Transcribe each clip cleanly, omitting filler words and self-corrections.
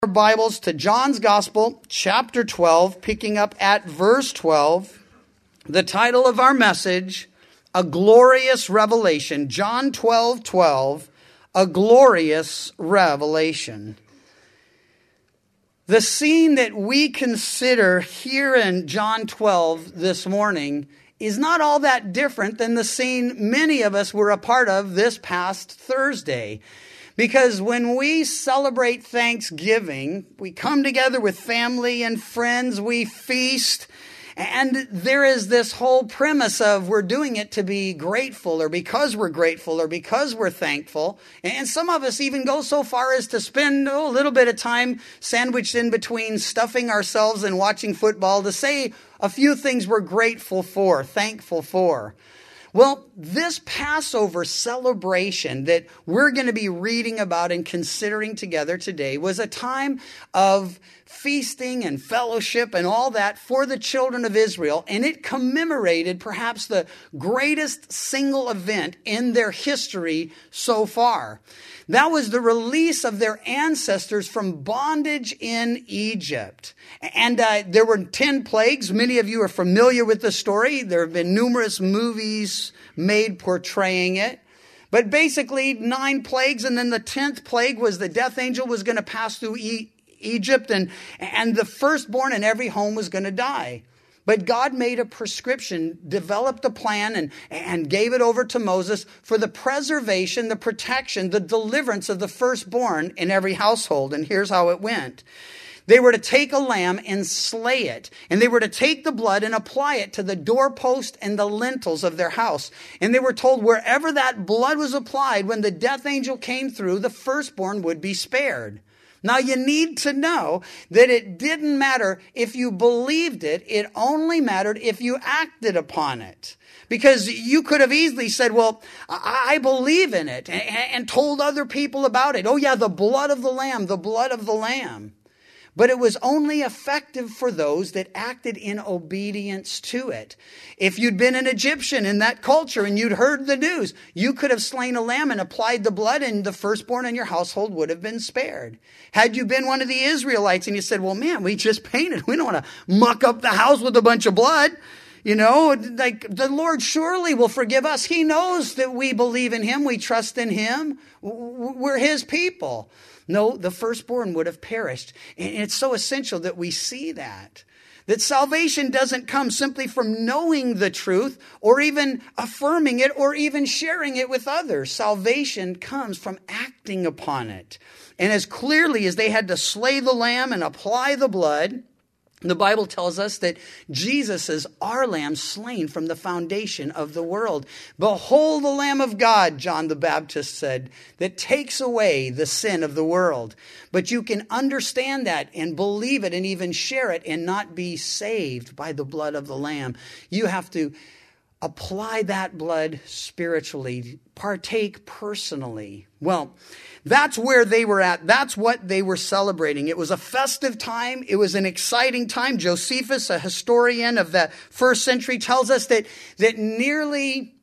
Our Bibles to John's Gospel, chapter 12, picking up at verse 12. The title of our message, A Glorious Revelation. John 12:12, A Glorious Revelation. The scene that we consider here in John 12 this morning is not all that different than the scene many of us were a part of this past Thursday. Because when we celebrate Thanksgiving, we come together with family and friends, we feast, and there is this whole premise of we're doing it to be grateful, or because we're grateful, or because we're thankful. And some of us even go so far as to spend a little bit of time sandwiched in between stuffing ourselves and watching football to say a few things we're grateful for, thankful for. Well, this Passover celebration that we're going to be reading about and considering together today was a time of feasting and fellowship and all that for the children of Israel, and it commemorated perhaps the greatest single event in their history so far. That was the release of their ancestors from bondage in Egypt. And there were 10 plagues. Many of you are familiar with the story. There have been numerous movies made portraying it. But basically 9 plagues, and then the 10th plague was the death angel was going to pass through Egypt, and the firstborn in every home was going to die. But God made a prescription, developed a plan, and gave it over to Moses for the preservation, the protection, the deliverance of the firstborn in every household. And here's how it went. They were to take a lamb and slay it. And they were to take the blood and apply it to the doorpost and the lintels of their house. And they were told wherever that blood was applied, when the death angel came through, the firstborn would be spared. Now you need to know that it didn't matter if you believed it. It only mattered if you acted upon it. Because you could have easily said, well, I believe in it, and told other people about it. Oh yeah, the blood of the lamb, the blood of the lamb. But it was only effective for those that acted in obedience to it. If you'd been an Egyptian in that culture and you'd heard the news, you could have slain a lamb and applied the blood, and the firstborn in your household would have been spared. Had you been one of the Israelites and you said, well, man, we just painted. We don't want to muck up the house with a bunch of blood. You know, like the Lord surely will forgive us. He knows that we believe in Him. We trust in Him. We're His people. No, the firstborn would have perished. And it's so essential that we see that salvation doesn't come simply from knowing the truth or even affirming it or even sharing it with others. Salvation comes from acting upon it. And as clearly as they had to slay the lamb and apply the blood, the Bible tells us that Jesus is our lamb slain from the foundation of the world. Behold the Lamb of God, John the Baptist said, that takes away the sin of the world. But you can understand that and believe it and even share it and not be saved by the blood of the Lamb. You have to apply that blood spiritually, partake personally. Well, that's where they were at. That's what they were celebrating. It was a festive time. It was an exciting time. Josephus, a historian of the first century, tells us that nearly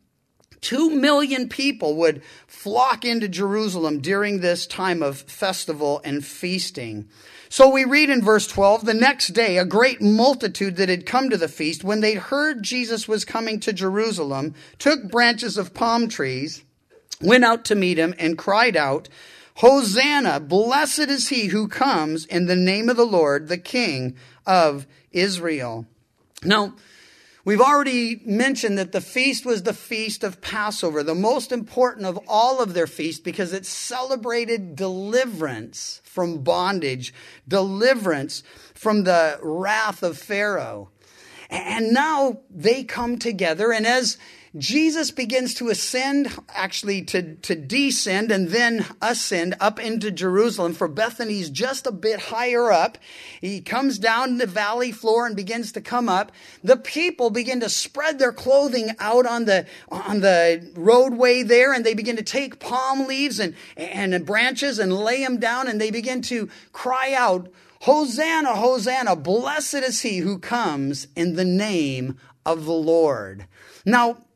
2 million people would flock into Jerusalem during this time of festival and feasting. So we read in verse 12, the next day, a great multitude that had come to the feast, when they heard Jesus was coming to Jerusalem, took branches of palm trees, went out to meet him, and cried out, Hosanna, blessed is he who comes in the name of the Lord, the King of Israel. Now, we've already mentioned that the feast was the feast of Passover, the most important of all of their feasts, because it celebrated deliverance from bondage, deliverance from the wrath of Pharaoh. And now they come together, and as Jesus begins to ascend, actually to descend and then ascend up into Jerusalem, for Bethany's just a bit higher up. He comes down the valley floor and begins to come up. The people begin to spread their clothing out on the roadway there, and they begin to take palm leaves and branches and lay them down, and they begin to cry out, Hosanna, Hosanna, blessed is he who comes in the name of the Lord. Now,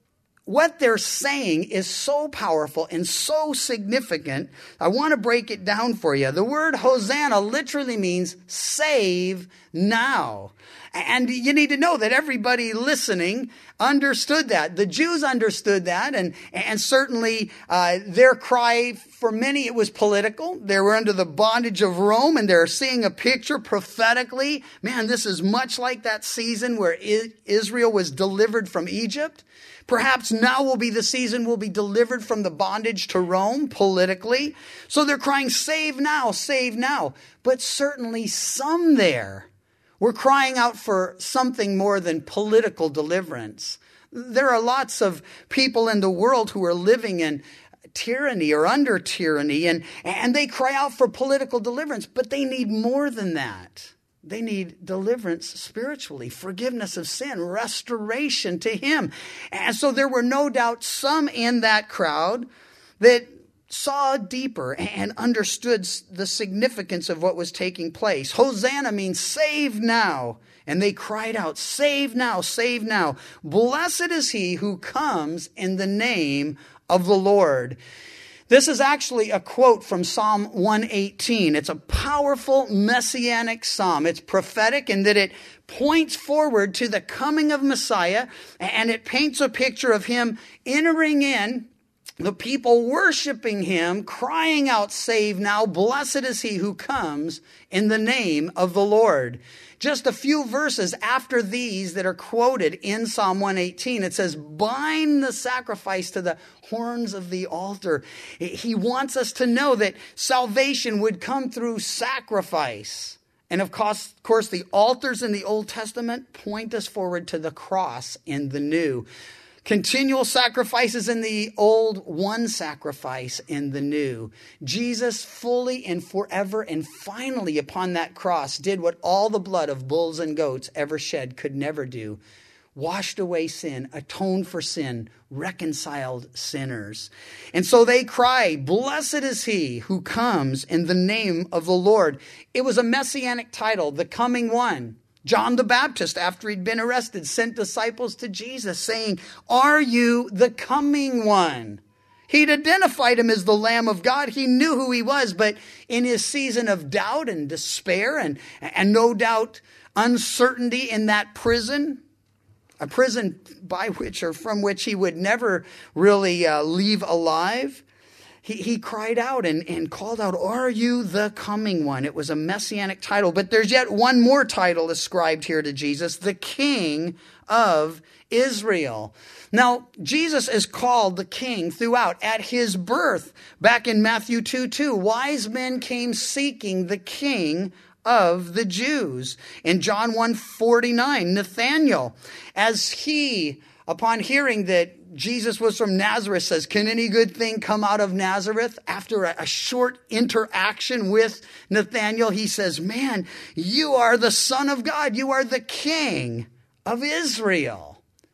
what they're saying is so powerful and so significant. I want to break it down for you. The word Hosanna literally means save now. And you need to know that everybody listening understood that. The Jews understood that, and certainly their cry, for many, it was political. They were under the bondage of Rome, and they're seeing a picture prophetically. Man, this is much like that season where Israel was delivered from Egypt. Perhaps now will be the season we'll be delivered from the bondage to Rome politically. So they're crying, save now, save now. But certainly some there were crying out for something more than political deliverance. There are lots of people in the world who are living in tyranny or under tyranny, and they cry out for political deliverance, but they need more than that. They need deliverance spiritually, forgiveness of sin, restoration to Him. And so there were no doubt some in that crowd that saw deeper and understood the significance of what was taking place. Hosanna means save now. And they cried out, save now, save now. Blessed is he who comes in the name of the Lord. This is actually a quote from Psalm 118. It's a powerful messianic psalm. It's prophetic in that it points forward to the coming of Messiah, and it paints a picture of Him entering in, the people worshiping Him, crying out, save now. Blessed is he who comes in the name of the Lord. Just a few verses after these that are quoted in Psalm 118, it says, bind the sacrifice to the horns of the altar. He wants us to know that salvation would come through sacrifice. And of course, the altars in the Old Testament point us forward to the cross in the New. Continual sacrifices in the old, one sacrifice in the new. Jesus fully and forever and finally upon that cross did what all the blood of bulls and goats ever shed could never do. Washed away sin, atoned for sin, reconciled sinners. And so they cry, blessed is he who comes in the name of the Lord. It was a messianic title, the coming one. John the Baptist, after he'd been arrested, sent disciples to Jesus saying, are you the coming one? He'd identified him as the Lamb of God. He knew who he was, but in his season of doubt and despair and no doubt uncertainty in that prison, a prison by which or from which he would never really leave alive, He cried out and called out, are you the coming one? It was a messianic title. But there's yet one more title ascribed here to Jesus, the King of Israel. Now, Jesus is called the King throughout. At his birth, back in Matthew 2:2, wise men came seeking the King of the Jews. In John 1:49, Nathanael, as he, upon hearing that Jesus was from Nazareth, says, can any good thing come out of Nazareth? After a short interaction with Nathanael, he says, man, you are the Son of God. You are the King of Israel.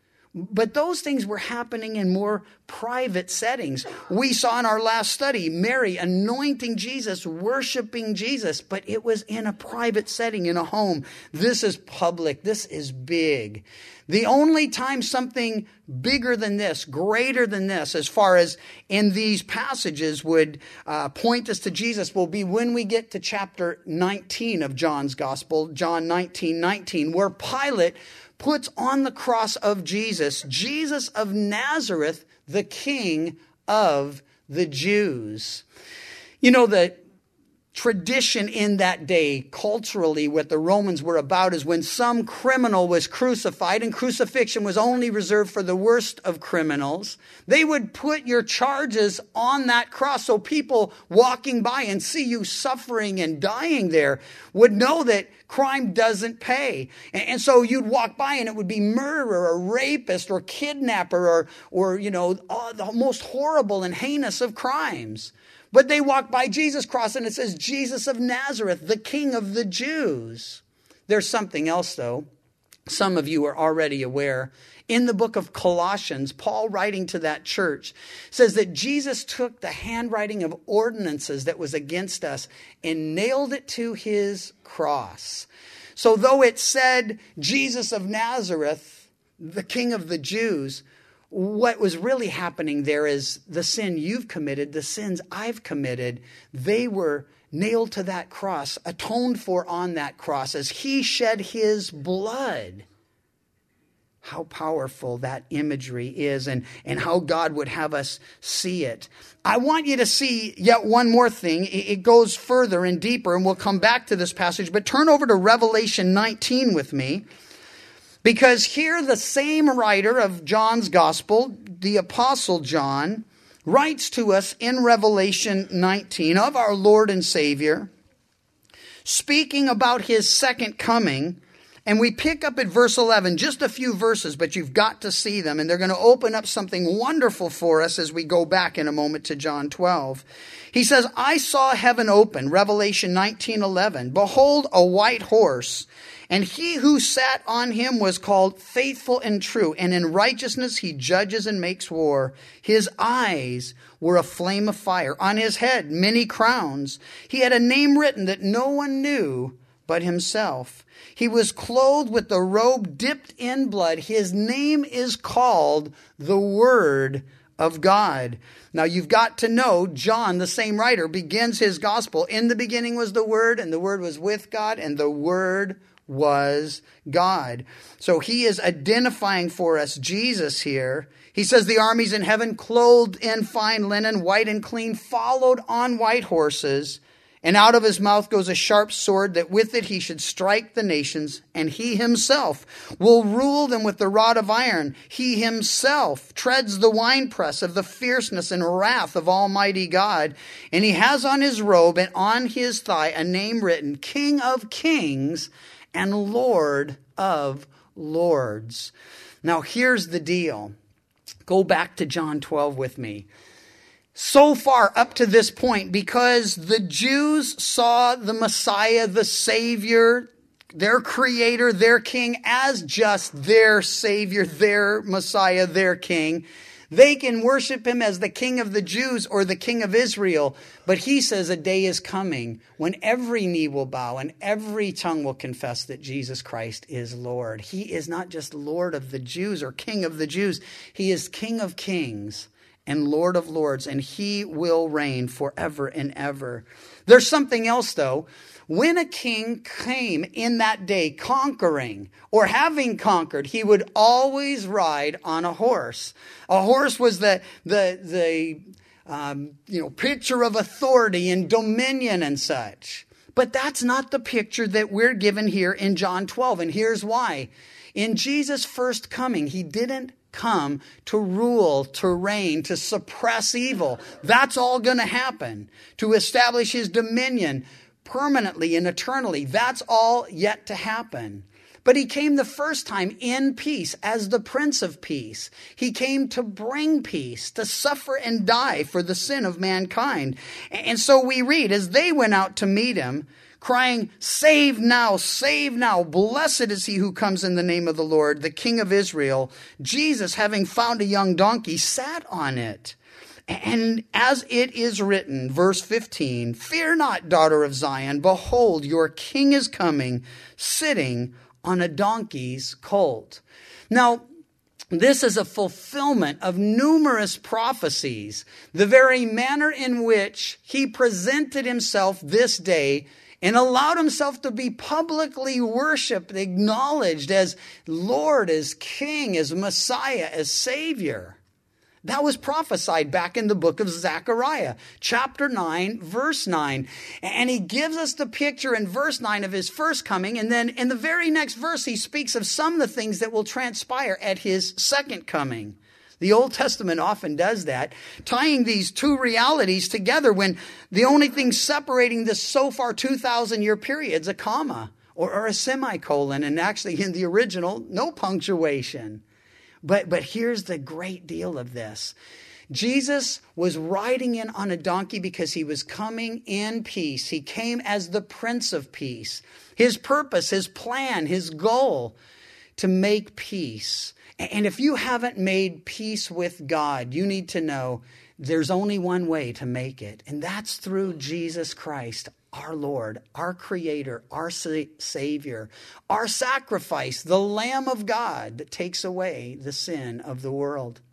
But those things were happening in more private settings. We saw in our last study, Mary anointing Jesus, worshiping Jesus, but it was in a private setting, in a home. This is public. This is big. The only time something bigger than this, greater than this, as far as in these passages would point us to Jesus will be when we get to chapter 19 of John's Gospel, John 19:19, where Pilate puts on the cross of Jesus, Jesus of Nazareth, the King of the Jews. You know, the tradition in that day, culturally, what the Romans were about is when some criminal was crucified, and crucifixion was only reserved for the worst of criminals, they would put your charges on that cross so people walking by and see you suffering and dying there would know that crime doesn't pay. And so you'd walk by and it would be murderer or rapist or kidnapper or the most horrible and heinous of crimes. But they walk by Jesus' cross and it says, Jesus of Nazareth, the King of the Jews. There's something else, though. Some of you are already aware. In the book of Colossians, Paul, writing to that church, says that Jesus took the handwriting of ordinances that was against us and nailed it to his cross. So though it said Jesus of Nazareth, the King of the Jews, what was really happening there is the sin you've committed, the sins I've committed, they were nailed to that cross, atoned for on that cross as he shed his blood. How powerful that imagery is and how God would have us see it. I want you to see yet one more thing. It goes further and deeper, and we'll come back to this passage. But turn over to Revelation 19 with me, because here the same writer of John's Gospel, the Apostle John, writes to us in Revelation 19 of our Lord and Savior, speaking about his second coming. And we pick up at verse 11, just a few verses, but you've got to see them. And they're going to open up something wonderful for us as we go back in a moment to John 12. He says, I saw heaven open, Revelation 19:11. Behold, a white horse, and he who sat on him was called Faithful and True, and in righteousness he judges and makes war. His eyes were a flame of fire. On his head many crowns. He had a name written that no one knew but himself. He was clothed with the robe dipped in blood. His name is called the Word of God. Now you've got to know, John, the same writer, begins his gospel. In the beginning was the Word, and the Word was with God, and the Word was God. So he is identifying for us Jesus here. He says the armies in heaven, clothed in fine linen, white and clean, followed on white horses. And out of his mouth goes a sharp sword, that with it he should strike the nations, and he himself will rule them with the rod of iron. He himself treads the winepress of the fierceness and wrath of Almighty God. And he has on his robe and on his thigh a name written, King of Kings and Lord of Lords. Now here's the deal. Go back to John 12 with me. So far up to this point, because the Jews saw the Messiah, the Savior, their Creator, their King, as just their Savior, their Messiah, their King, they can worship him as the King of the Jews or the King of Israel. But he says a day is coming when every knee will bow and every tongue will confess that Jesus Christ is Lord. He is not just Lord of the Jews or King of the Jews. He is King of Kings and Lord of Lords, and he will reign forever and ever. There's something else, though. When a king came in that day conquering or having conquered, he would always ride on a horse. A horse was the picture of authority and dominion and such. But that's not the picture that we're given here in John 12, and here's why. In Jesus' first coming, he didn't come to rule, to reign, to suppress evil. That's all going to happen. To establish his dominion permanently and eternally. That's all yet to happen. But he came the first time in peace as the Prince of Peace. He came to bring peace, to suffer and die for the sin of mankind. And so we read, as they went out to meet him, crying, save now, blessed is he who comes in the name of the Lord, the King of Israel. Jesus, having found a young donkey, sat on it. And as it is written, verse 15, fear not, daughter of Zion, behold, your king is coming, sitting on a donkey's colt. Now, this is a fulfillment of numerous prophecies, the very manner in which he presented himself this day and allowed himself to be publicly worshiped, acknowledged as Lord, as King, as Messiah, as Savior. That was prophesied back in the book of Zechariah, chapter 9, verse 9. And he gives us the picture in verse 9 of his first coming. And then in the very next verse, he speaks of some of the things that will transpire at his second coming. The Old Testament often does that, tying these two realities together when the only thing separating this so far 2,000-year period is a comma or a semicolon, and actually in the original, no punctuation. But here's the great deal of this. Jesus was riding in on a donkey because he was coming in peace. He came as the Prince of Peace. His purpose, his plan, his goal, to make peace. And if you haven't made peace with God, you need to know there's only one way to make it. And that's through Jesus Christ, our Lord, our Creator, our Savior, our sacrifice, the Lamb of God that takes away the sin of the world.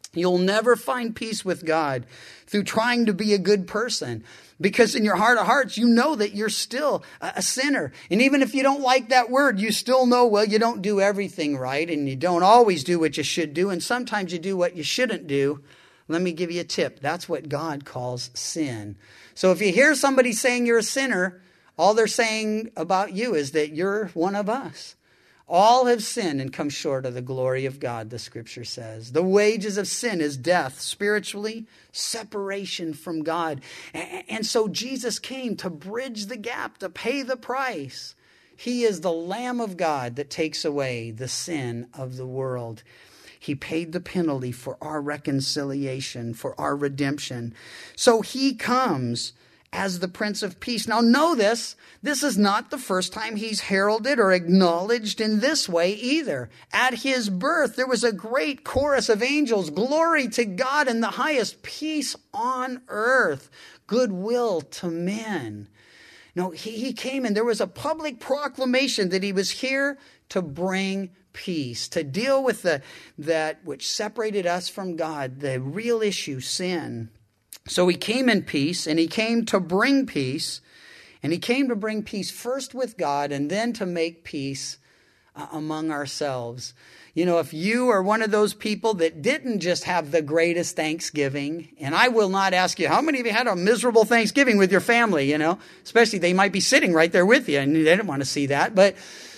You'll never find peace with God through trying to be a good person, because in your heart of hearts, you know that you're still a sinner. And even if you don't like that word, you still know, well, you don't do everything right, and you don't always do what you should do, and sometimes you do what you shouldn't do. Let me give you a tip. That's what God calls sin. So if you hear somebody saying you're a sinner, all they're saying about you is that you're one of us. All have sinned and come short of the glory of God, the scripture says. The wages of sin is death, spiritually, separation from God. And so Jesus came to bridge the gap, to pay the price. He is the Lamb of God that takes away the sin of the world. He paid the penalty for our reconciliation, for our redemption. So he comes as the Prince of Peace. Now know this is not the first time he's heralded or acknowledged in this way either. At his birth, there was a great chorus of angels, glory to God in the highest, peace on earth, goodwill to men. No, he came and there was a public proclamation that he was here to bring peace, to deal with that which separated us from God, the real issue, sin. So he came in peace, and he came to bring peace, and he came to bring peace first with God and then to make peace among ourselves. You know, if you are one of those people that didn't just have the greatest Thanksgiving, and I will not ask you, how many of you had a miserable Thanksgiving with your family, especially they might be sitting right there with you and they didn't want to see that. But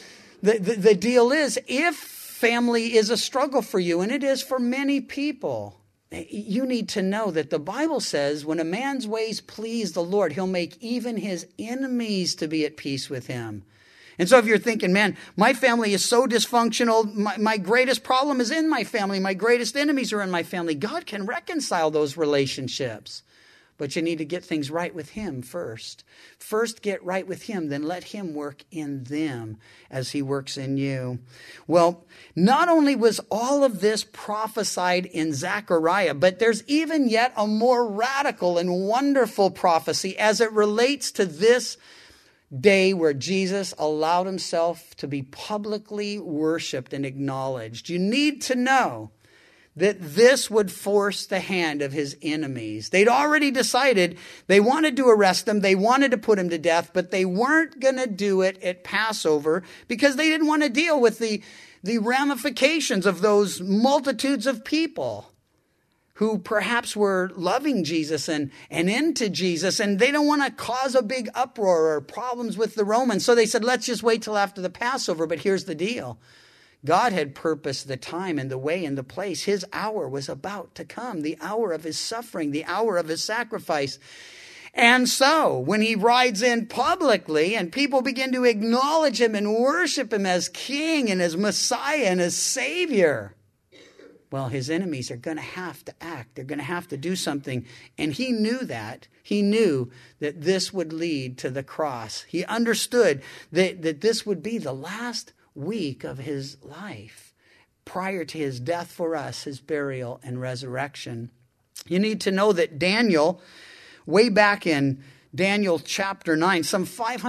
the deal is, if family is a struggle for you, and it is for many people, you need to know that the Bible says when a man's ways please the Lord, he'll make even his enemies to be at peace with him. And so if you're thinking, man, my family is so dysfunctional, my greatest problem is in my family, my greatest enemies are in my family, God can reconcile those relationships. But you need to get things right with him first. First get right with him, then let him work in them as he works in you. Well, not only was all of this prophesied in Zechariah, but there's even yet a more radical and wonderful prophecy as it relates to this day where Jesus allowed himself to be publicly worshiped and acknowledged. You need to know that this would force the hand of his enemies. They'd already decided they wanted to arrest him. They wanted to put him to death, but they weren't going to do it at Passover because they didn't want to deal with the ramifications of those multitudes of people who perhaps were loving Jesus and into Jesus, and they don't want to cause a big uproar or problems with the Romans. So they said, let's just wait till after the Passover. But here's the deal. God had purposed the time and the way and the place. His hour was about to come, the hour of his suffering, the hour of his sacrifice. And so when he rides in publicly and people begin to acknowledge him and worship him as king and as Messiah and as Savior, well, his enemies are going to have to act. They're going to have to do something. And he knew that. He knew that this would lead to the cross. He understood that this would be the last week of his life prior to his death for us, his burial and resurrection. You need to know that Daniel, way back in Daniel chapter 9, some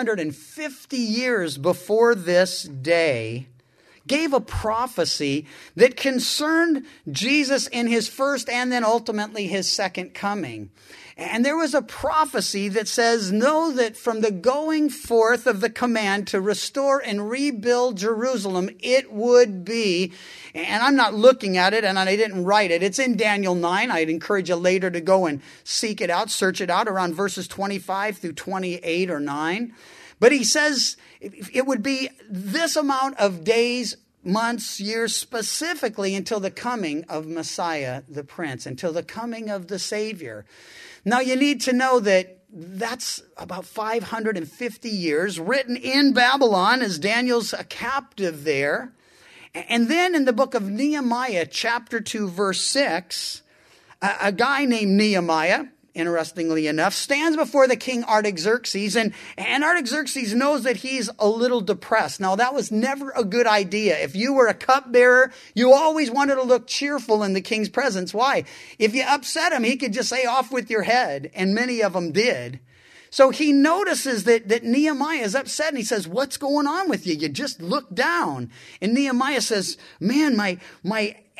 550 years before this day, gave a prophecy that concerned Jesus in his first and then ultimately his second coming. And there was a prophecy that says, know that from the going forth of the command to restore and rebuild Jerusalem, it would be, and I'm not looking at it and I didn't write it. It's in Daniel 9. I'd encourage you later to go and seek it out, search it out around verses 25 through 28 or 9. But he says it would be this amount of days, months, years, specifically until the coming of Messiah, the Prince, until the coming of the Savior. Now you need to know that that's about 550 years, written in Babylon as Daniel's a captive there. And then in the book of Nehemiah, chapter 2, verse 6, a guy named Nehemiah, interestingly enough, stands before the king Artaxerxes, and Artaxerxes knows that he's a little depressed. Now, that was never a good idea. If you were a cupbearer, you always wanted to look cheerful in the king's presence. Why? If you upset him, he could just say, off with your head, and many of them did. So he notices that Nehemiah is upset, and he says, what's going on with you? You just look down. And Nehemiah says, man, my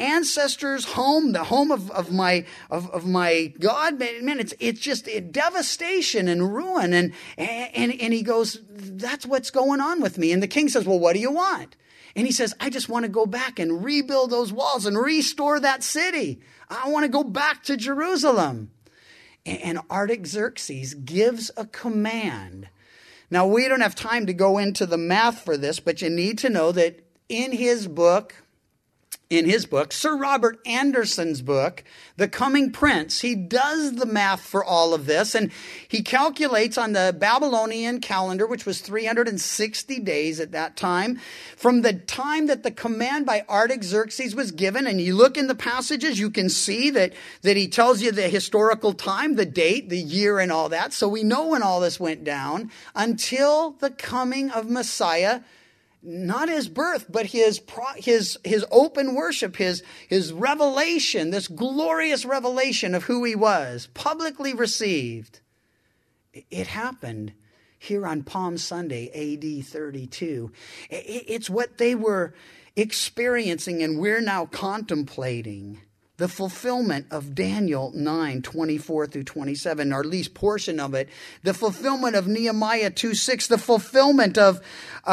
ancestors' home, the home of my God. Man, it's just a devastation and ruin. And he goes, that's what's going on with me. And the king says, well, what do you want? And he says, I just want to go back and rebuild those walls and restore that city. I want to go back to Jerusalem. And Artaxerxes gives a command. Now, we don't have time to go into the math for this, but you need to know that in his book, Sir Robert Anderson's book, The Coming Prince, he does the math for all of this, and he calculates on the Babylonian calendar, which was 360 days at that time, from the time that the command by Artaxerxes was given, and you look in the passages, you can see that he tells you the historical time, the date, the year, and all that, so we know when all this went down, until the coming of Messiah. Not his birth, but his open worship, his revelation, this glorious revelation of who he was, publicly received. It happened here on Palm Sunday, AD 32. It's what they were experiencing and we're now contemplating. The fulfillment of Daniel 9:24 through 27, or at least portion of it. The fulfillment of Nehemiah 2:6. The fulfillment of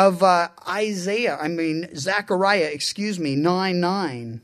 Zechariah 9:9.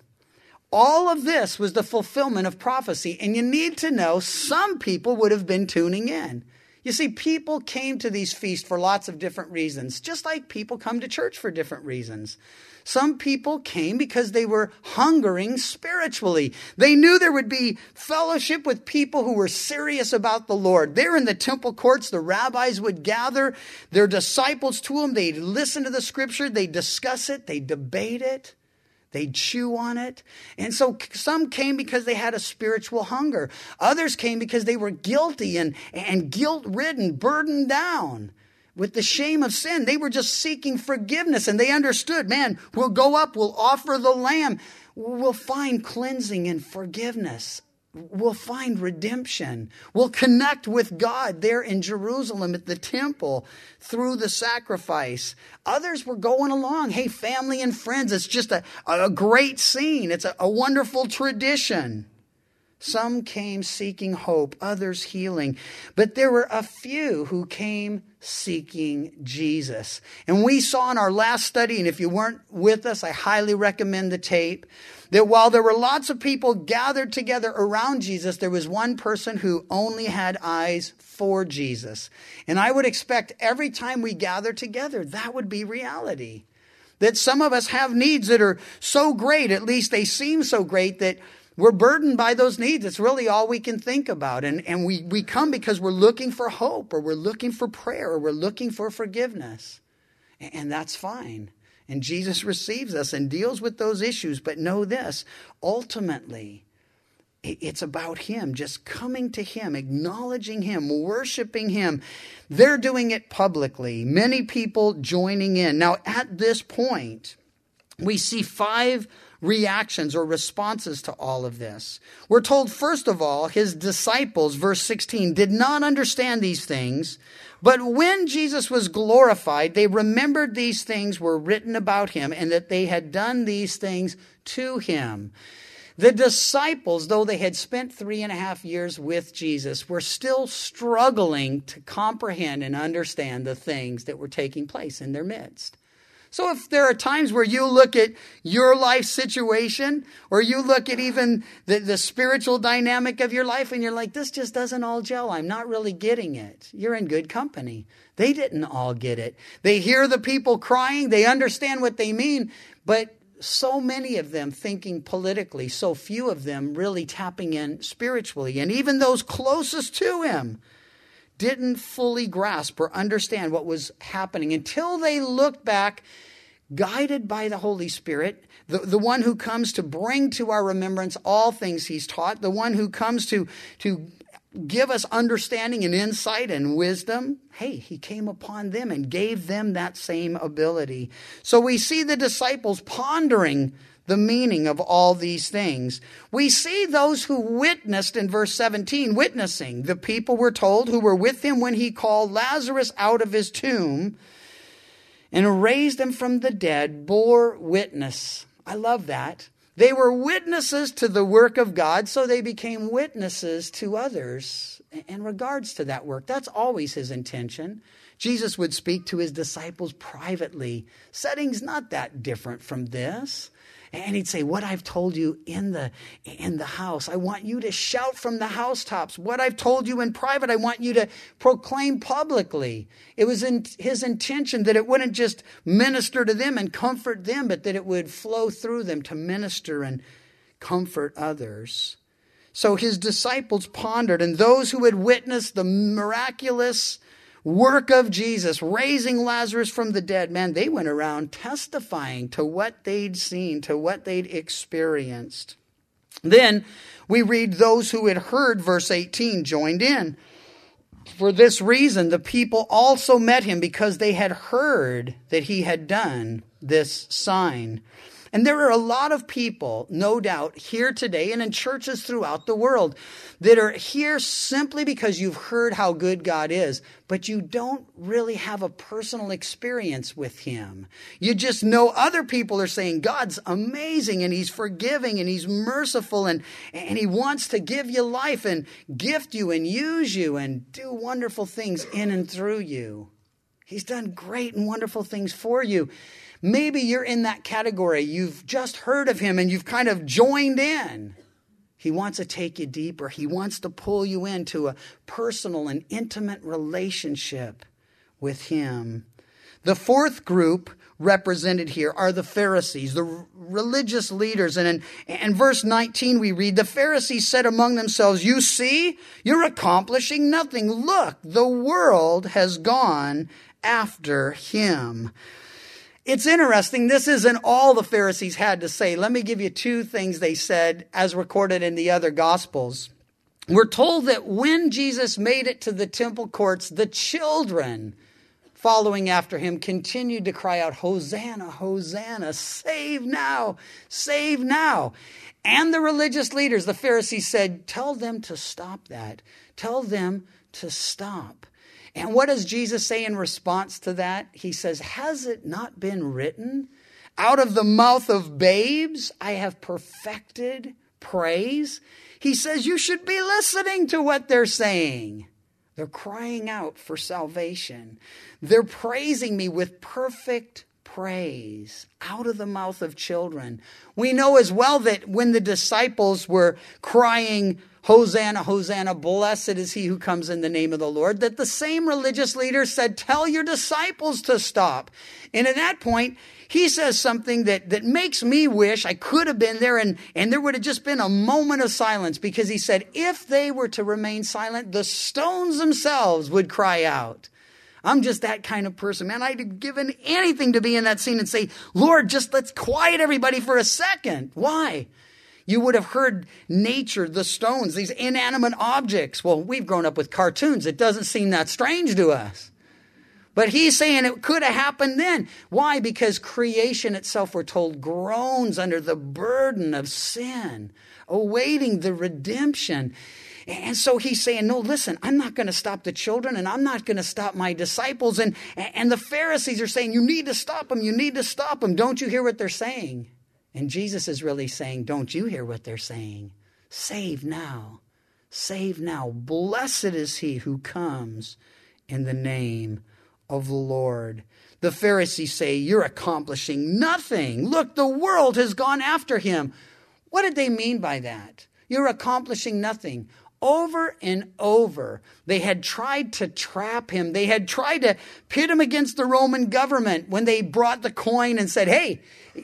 All of this was the fulfillment of prophecy. And you need to know some people would have been tuning in. You see, people came to these feasts for lots of different reasons, just like people come to church for different reasons. Some people came because they were hungering spiritually. They knew there would be fellowship with people who were serious about the Lord. There in the temple courts, the rabbis would gather their disciples to them. They'd listen to the scripture. They'd discuss it. They'd debate it. They'd chew on it. And so some came because they had a spiritual hunger. Others came because they were guilty and guilt-ridden, burdened down with the shame of sin. They were just seeking forgiveness, and they understood, man, we'll go up, we'll offer the lamb, we'll find cleansing and forgiveness. We'll find redemption. We'll connect with God there in Jerusalem at the temple through the sacrifice. Others were going along. Hey, family and friends, it's just a great scene. It's a wonderful tradition. Some came seeking hope, others healing. But there were a few who came seeking Jesus. And we saw in our last study, and if you weren't with us, I highly recommend the tape, that while there were lots of people gathered together around Jesus, there was one person who only had eyes for Jesus. And I would expect every time we gather together, that would be reality. That some of us have needs that are so great, at least they seem so great, that we're burdened by those needs. It's really all we can think about. And we come because we're looking for hope, or we're looking for prayer, or we're looking for forgiveness. And that's fine. And Jesus receives us and deals with those issues. But know this, ultimately, it's about Him, just coming to Him, acknowledging Him, worshiping Him. They're doing it publicly. Many people joining in. Now, at this point, we see 5 reactions or responses to all of this. We're told, first of all, His disciples, verse 16, did not understand these things, but when Jesus was glorified, they remembered these things were written about Him and that they had done these things to Him. The disciples, though they had spent 3.5 years with Jesus, were still struggling to comprehend and understand the things that were taking place in their midst. So if there are times where you look at your life situation, or you look at even the spiritual dynamic of your life, and you're like, this just doesn't all gel, I'm not really getting it, you're in good company. They didn't all get it. They hear the people crying, they understand what they mean, but so many of them thinking politically, so few of them really tapping in spiritually. And even those closest to Him didn't fully grasp or understand what was happening until they looked back, guided by the Holy Spirit, the one who comes to bring to our remembrance all things He's taught, the one who comes to give us understanding and insight and wisdom. Hey, He came upon them and gave them that same ability. So we see the disciples pondering the meaning of all these things. We see those who witnessed in verse 17, witnessing. The people were told who were with Him when He called Lazarus out of his tomb and raised him from the dead, bore witness. I love that. They were witnesses to the work of God, so they became witnesses to others in regards to that work. That's always his intention. Jesus would speak to his disciples privately. Setting's not that different from this. And he'd say, what I've told you in the house, I want you to shout from the housetops. What I've told you in private, I want you to proclaim publicly. It was in his intention that it wouldn't just minister to them and comfort them, but that it would flow through them to minister and comfort others. So his disciples pondered, and those who had witnessed the miraculous work of Jesus, raising Lazarus from the dead, man, they went around testifying to what they'd seen, to what they'd experienced. Then we read those who had heard, verse 18, joined in. For this reason, the people also met him because they had heard that he had done this sign. And there are a lot of people, no doubt, here today and in churches throughout the world that are here simply because you've heard how good God is, but you don't really have a personal experience with him. You just know other people are saying God's amazing and he's forgiving and he's merciful and he wants to give you life and gift you and use you and do wonderful things in and through you. He's done great and wonderful things for you. Maybe you're in that category. You've just heard of him and you've kind of joined in. He wants to take you deeper. He wants to pull you into a personal and intimate relationship with him. The fourth group represented here are the Pharisees, the religious leaders. And in verse 19 we read, the Pharisees said among themselves, you see, you're accomplishing nothing. Look, the world has gone after him. It's interesting. This isn't all the Pharisees had to say. Let me give you two things they said as recorded in the other Gospels. We're told that when Jesus made it to the temple courts, the children following after him continued to cry out, Hosanna, Hosanna, save now, save now. And the religious leaders, the Pharisees, said, tell them to stop that. Tell them to stop. And what does Jesus say in response to that? He says, has it not been written, out of the mouth of babes I have perfected praise? He says you should be listening to what they're saying. They're crying out for salvation. They're praising me with perfect praise out of the mouth of children. We know as well that when the disciples were crying, Hosanna, Hosanna, blessed is he who comes in the name of the Lord, that the same religious leaders said, tell your disciples to stop. And at that point, he says something that makes me wish I could have been there and there would have just been a moment of silence, because he said, if they were to remain silent, the stones themselves would cry out. I'm just that kind of person, man. I'd have given anything to be in that scene and say, Lord, just let's quiet everybody for a second. Why? You would have heard nature, the stones, these inanimate objects. Well, we've grown up with cartoons. It doesn't seem that strange to us. But he's saying it could have happened then. Why? Because creation itself, we're told, groans under the burden of sin, awaiting the redemption. And so he's saying, no, listen, I'm not going to stop the children and I'm not going to stop my disciples. And the Pharisees are saying, you need to stop them. You need to stop them. Don't you hear what they're saying? And Jesus is really saying, don't you hear what they're saying? Save now. Save now. Blessed is he who comes in the name of the Lord. The Pharisees say, you're accomplishing nothing. Look, the world has gone after him. What did they mean by that? You're accomplishing nothing. Over and over, they had tried to trap him. They had tried to pit him against the Roman government when they brought the coin and said, hey,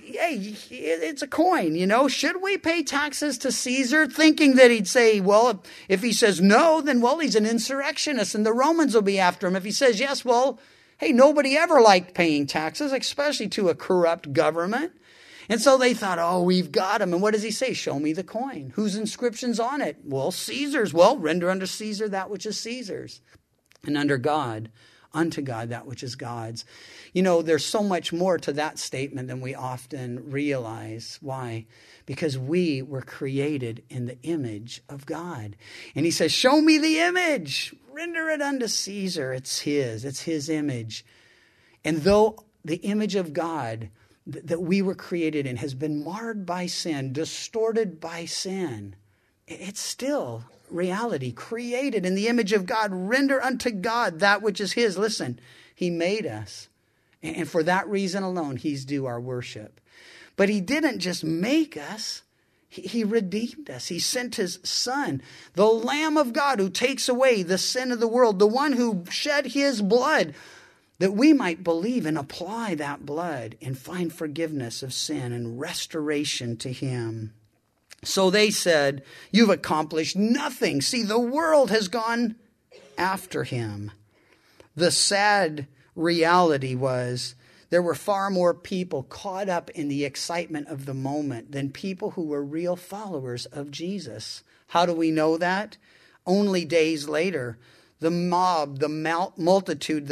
it's a coin, you know. Should we pay taxes to Caesar? Thinking that he'd say, well, if he says no, then, well, he's an insurrectionist and the Romans will be after him. If he says yes, well, hey, nobody ever liked paying taxes, especially to a corrupt government. And so they thought, oh, we've got him. And what does he say? Show me the coin. Whose inscription's on it? Well, Caesar's. Well, render unto Caesar that which is Caesar's. And unto God that which is God's. You know, there's so much more to that statement than we often realize. Why? Because we were created in the image of God. And he says, show me the image. Render it unto Caesar. It's his image. And though the image of God that we were created in has been marred by sin, distorted by sin, it's still reality. Created in the image of God, render unto God that which is his. Listen, he made us. And for that reason alone, he's due our worship. But he didn't just make us. He redeemed us. He sent his son, the Lamb of God who takes away the sin of the world, the one who shed his blood, that we might believe and apply that blood and find forgiveness of sin and restoration to him. So they said, you've accomplished nothing. See, the world has gone after him. The sad reality was there were far more people caught up in the excitement of the moment than people who were real followers of Jesus. How do we know that? Only days later, the mob, the multitude,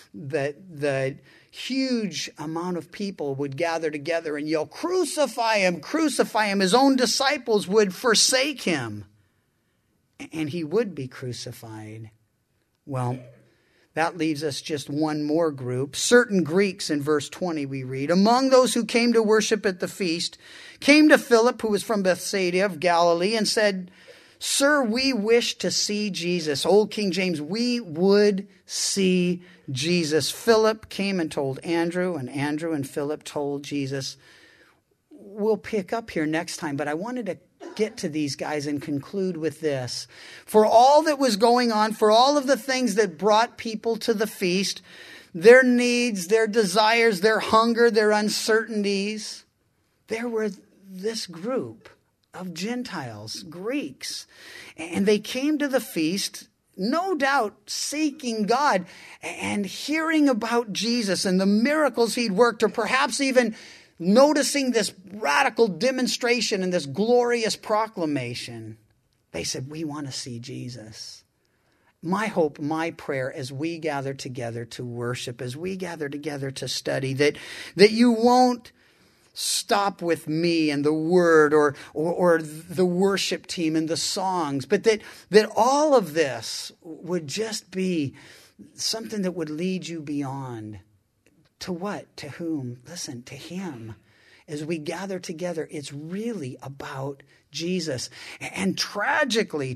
the huge amount of people would gather together and yell, crucify him, crucify him. His own disciples would forsake him, and he would be crucified. Well, that leaves us just one more group. Certain Greeks, in verse 20 we read, among those who came to worship at the feast, came to Philip, who was from Bethsaida of Galilee, and said, Sir, we wish to see Jesus. Old King James, we would see Jesus. Philip came and told Andrew, and Andrew and Philip told Jesus. We'll pick up here next time, but I wanted to get to these guys and conclude with this. For all that was going on, for all of the things that brought people to the feast, their needs, their desires, their hunger, their uncertainties, there were this group of Gentiles, Greeks, and they came to the feast, no doubt seeking God and hearing about Jesus and the miracles he'd worked, or perhaps even noticing this radical demonstration and this glorious proclamation. They said, we want to see Jesus. My hope, my prayer as we gather together to worship, as we gather together to study, that you won't stop with me and the word or the worship team and the songs, but that all of this would just be something that would lead you beyond. To what? To whom? Listen, to him. As we gather together, it's really about Jesus. And tragically,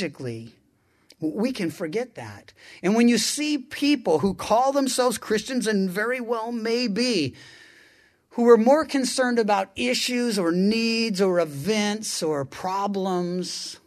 we can forget that. And when you see people who call themselves Christians, and very well may be, who are more concerned about issues or needs or events or problems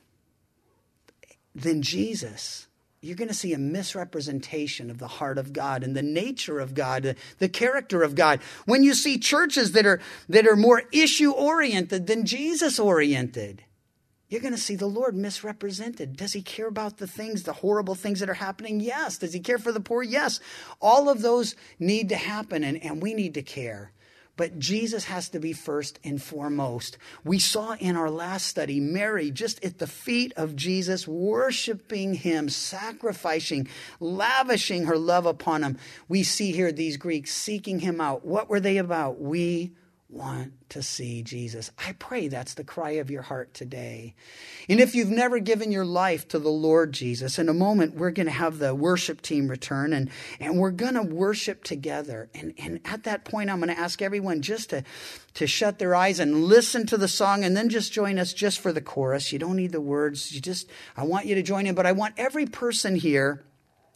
than Jesus, you're going to see a misrepresentation of the heart of God and the nature of God, the character of God. When you see churches that are more issue-oriented than Jesus-oriented, you're going to see the Lord misrepresented. Does he care about the things, the horrible things that are happening? Yes. Does he care for the poor? Yes. All of those need to happen, and we need to care. But Jesus has to be first and foremost. We saw in our last study Mary just at the feet of Jesus, worshiping him, sacrificing, lavishing her love upon him. We see here these Greeks seeking him out. What were they about? We want to see Jesus. I pray that's the cry of your heart today. And if you've never given your life to the Lord Jesus, in a moment we're going to have the worship team return and we're going to worship together. And at that point I'm going to ask everyone just to shut their eyes and listen to the song and then just join us just for the chorus. You don't need the words. I want you to join in, but I want every person here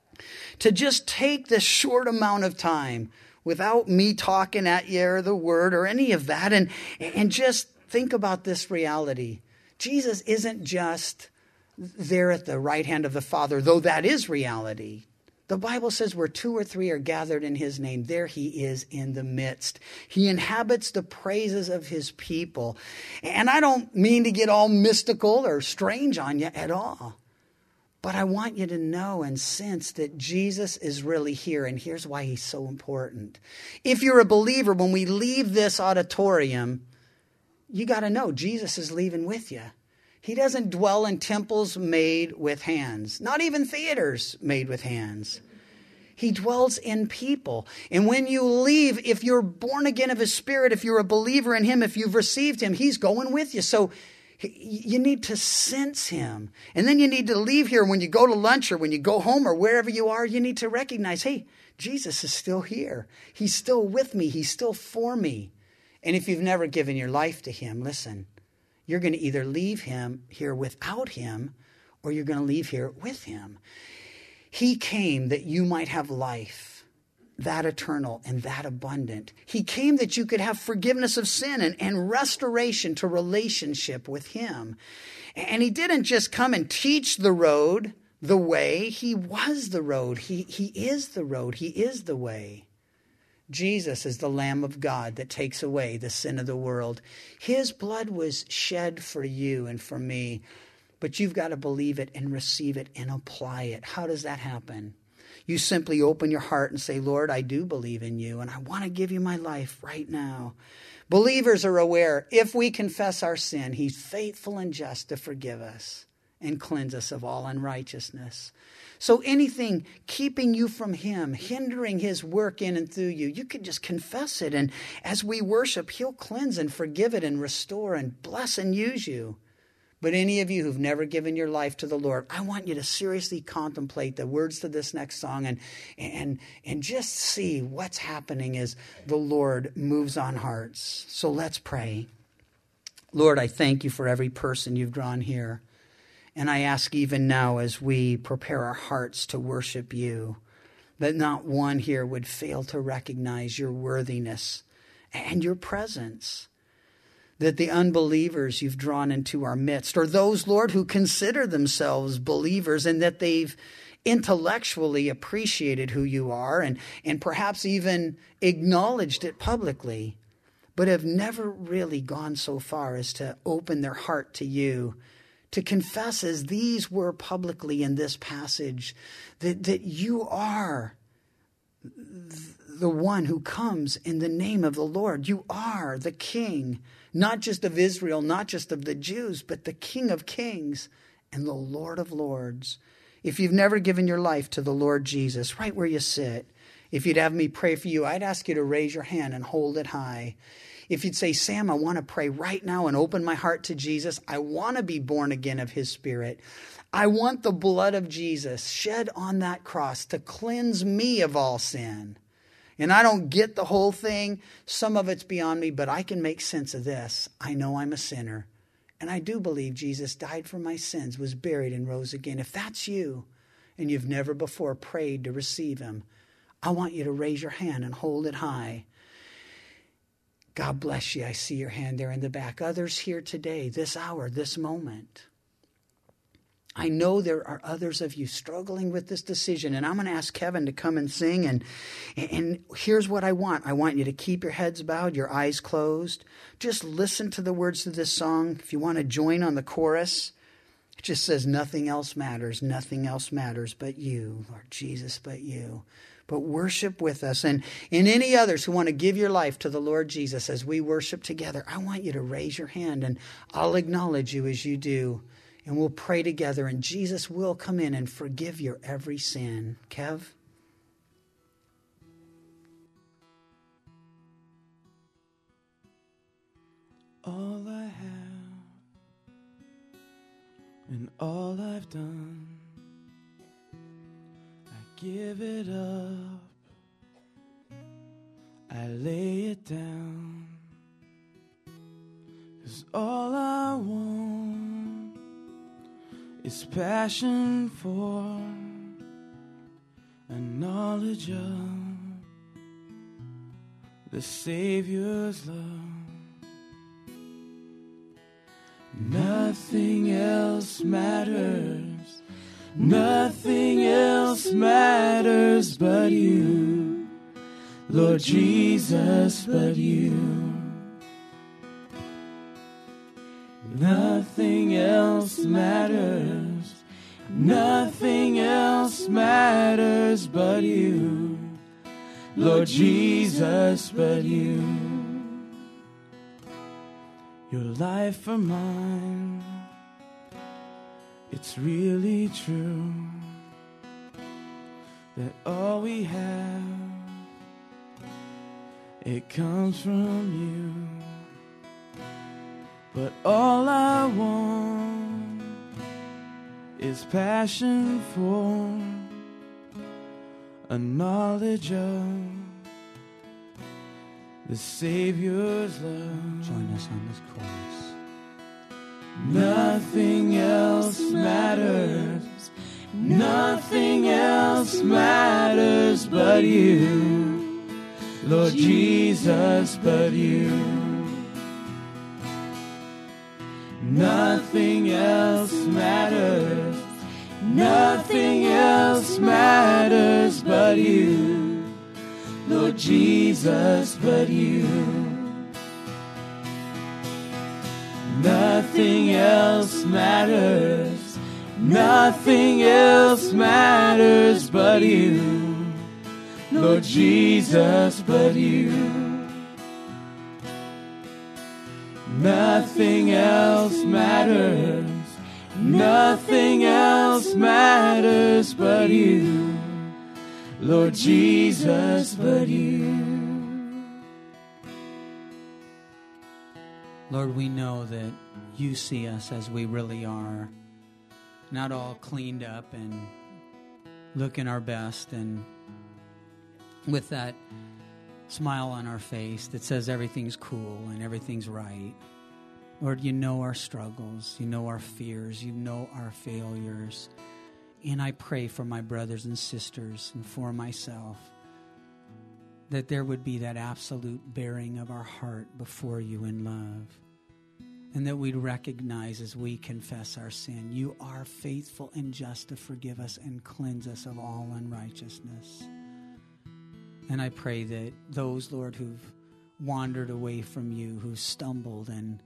to just take this short amount of time without me talking at you or the word or any of that, and just think about this reality. Jesus isn't just there at the right hand of the Father, though that is reality. The Bible says where two or three are gathered in his name, there he is in the midst. He inhabits the praises of his people. And I don't mean to get all mystical or strange on you at all. But I want you to know and sense that Jesus is really here, and here's why he's so important. If you're a believer, when we leave this auditorium, you got to know Jesus is leaving with you. He doesn't dwell in temples made with hands, not even theaters made with hands. He dwells in people. And when you leave, if you're born again of his Spirit, if you're a believer in him, if you've received him, he's going with you. So you need to sense him. And then you need to leave here when you go to lunch or when you go home or wherever you are, you need to recognize, hey, Jesus is still here. He's still with me. He's still for me. And if you've never given your life to him, listen, you're going to either leave him here without him, or you're going to leave here with him. He came that you might have life, that eternal and that abundant. He came that you could have forgiveness of sin and restoration to relationship with him. And he didn't just come and teach the road, the way. He was the road. He is the road. He is the way. Jesus is the Lamb of God that takes away the sin of the world. His blood was shed for you and for me, but you've got to believe it and receive it and apply it. How does that happen? You simply open your heart and say, Lord, I do believe in you, and I want to give you my life right now. Believers are aware, if we confess our sin, he's faithful and just to forgive us and cleanse us of all unrighteousness. So anything keeping you from him, hindering his work in and through you, you can just confess it. And as we worship, he'll cleanse and forgive it and restore and bless and use you. But any of you who've never given your life to the Lord, I want you to seriously contemplate the words to this next song and just see what's happening as the Lord moves on hearts. So let's pray. Lord, I thank you for every person you've drawn here. And I ask even now as we prepare our hearts to worship you, that not one here would fail to recognize your worthiness and your presence. That the unbelievers you've drawn into our midst, or those, Lord, who consider themselves believers and that they've intellectually appreciated who you are and perhaps even acknowledged it publicly, but have never really gone so far as to open their heart to you, to confess as these were publicly in this passage, that you are the one who comes in the name of the Lord. You are the King, not just of Israel, not just of the Jews, but the King of kings and the Lord of lords. If you've never given your life to the Lord Jesus, right where you sit, if you'd have me pray for you, I'd ask you to raise your hand and hold it high. If you'd say, Sam, I want to pray right now and open my heart to Jesus. I want to be born again of his Spirit. I want the blood of Jesus shed on that cross to cleanse me of all sin. And I don't get the whole thing. Some of it's beyond me, but I can make sense of this. I know I'm a sinner. And I do believe Jesus died for my sins, was buried and rose again. If that's you and you've never before prayed to receive him, I want you to raise your hand and hold it high. God bless you. I see your hand there in the back. Others here today, this hour, this moment. I know there are others of you struggling with this decision, and I'm going to ask Kevin to come and sing. And here's what I want. I want you to keep your heads bowed, your eyes closed. Just listen to the words of this song. If you want to join on the chorus, it just says, nothing else matters but you, Lord Jesus, but you. But worship with us. And any others who want to give your life to the Lord Jesus as we worship together, I want you to raise your hand, and I'll acknowledge you as you do. And we'll pray together, and Jesus will come in and forgive your every sin. Kev? All I have and all I've done, I give it up, I lay it down, 'cause all I want is passion for a knowledge of the Savior's love. Nothing else matters, nothing else matters but you, Lord Jesus, but you. Nothing else matters, nothing else matters but you, Lord Jesus, but you. Your life for mine, it's really true that all we have, it comes from you. But all I want is passion for a knowledge of the Savior's love. Join us on this chorus. Nothing else matters. Nothing else matters but you, Lord Jesus, but you. Nothing else matters. Nothing else matters but you, Lord Jesus, but you. Nothing else matters. Nothing else matters but you, Lord Jesus, but you. Nothing else matters. Nothing else matters but you, Lord Jesus, but you. Lord, we know that you see us as we really are, not all cleaned up and looking our best and with that smile on our face that says everything's cool and everything's right. Lord, you know our struggles, you know our fears, you know our failures. And I pray for my brothers and sisters and for myself that there would be that absolute bearing of our heart before you in love. And that we'd recognize as we confess our sin, you are faithful and just to forgive us and cleanse us of all unrighteousness. And I pray that those, Lord, who've wandered away from you, who've stumbled and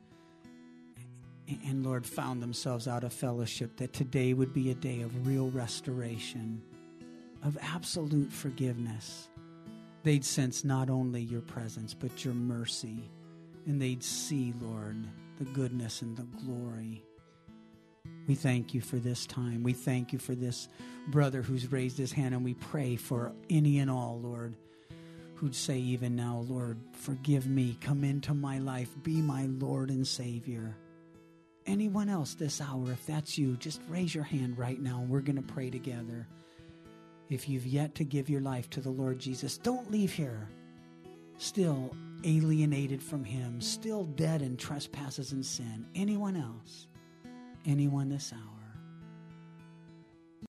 Lord, found themselves out of fellowship, that today would be a day of real restoration, of absolute forgiveness. They'd sense not only your presence, but your mercy. And they'd see, Lord, the goodness and the glory. We thank you for this time. We thank you for this brother who's raised his hand, and we pray for any and all, Lord, who'd say even now, Lord, forgive me, come into my life, be my Lord and Savior. Anyone else this hour, if that's you, just raise your hand right now, and we're going to pray together. If you've yet to give your life to the Lord Jesus, don't leave here still alienated from him, still dead in trespasses and sin. Anyone else? Anyone this hour?